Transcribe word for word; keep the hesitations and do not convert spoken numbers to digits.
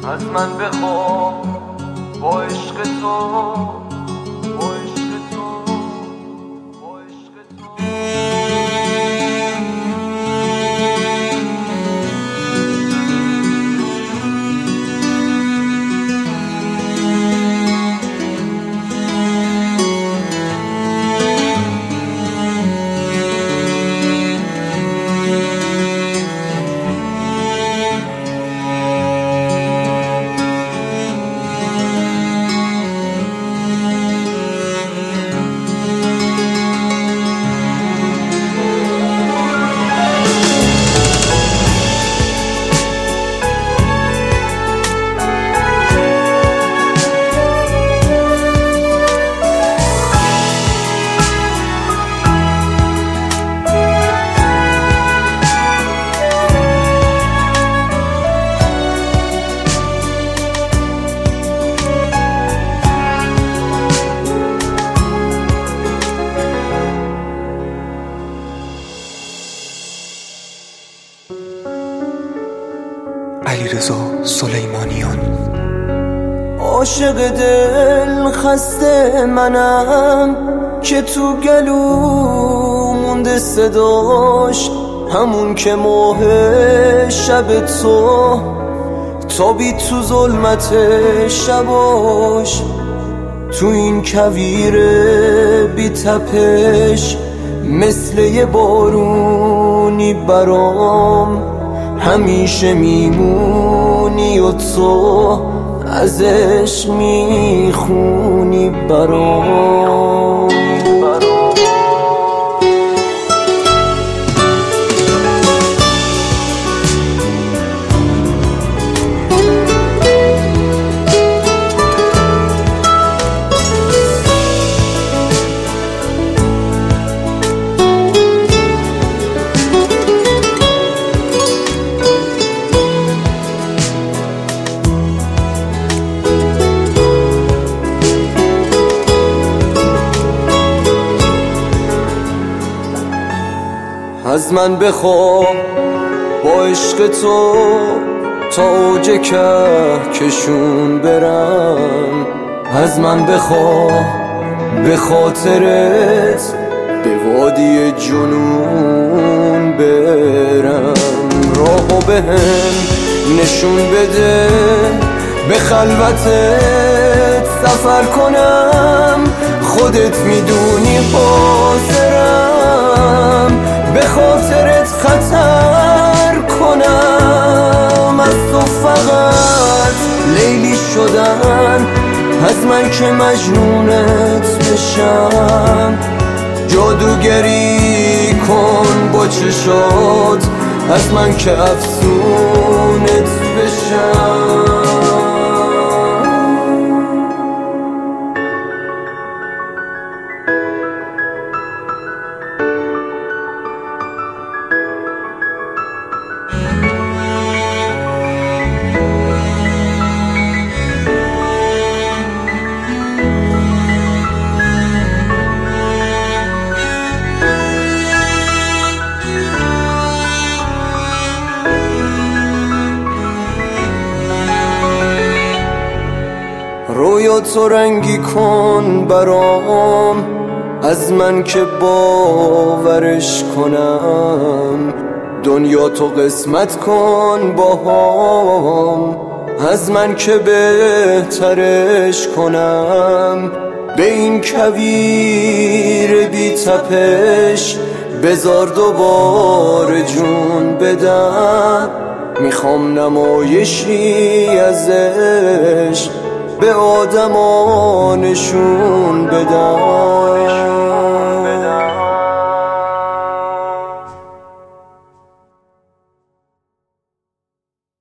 از من بخواه با عشق تو، با عشق تو، با عشق تو. علیرضا سلیمانیان. عاشق دل خسته منم که تو گلو مونده صداش، همون که ماه شب تو تابی تو ظلمت شباش. تو این کویر بی تپش مثل یه بارونی برام همیشه میمونی و تو ازش میخونی برام. از من بخواه با عشق تو تا اوج کهکشون برم. از من بخواه به خاطرت به وادی جنون برم. راهو بهم نشون بده به خلوتت سفر کنم. خودت میدونی حاضرم به خاطرت خطر کنم. از تو فقط لیلی شدن، از من که مجنونت بشم. جادوگری کن با چشات، از من که افسونت بشم. رویا تو رنگی کن برام، از من که باورش کنم. دنیا تو قسمت کن باهام، از من که بهترش کنم. به این کویر بی تپش بذار دوباره جون بدم. میخوام نمایشی ازش به آدما نشون بدم.